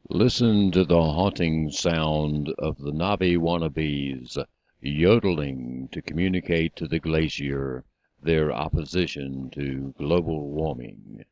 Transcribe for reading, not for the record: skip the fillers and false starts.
Listen to the haunting sound of the Navi wannabes yodeling to communicate to the glacier their opposition to global warming.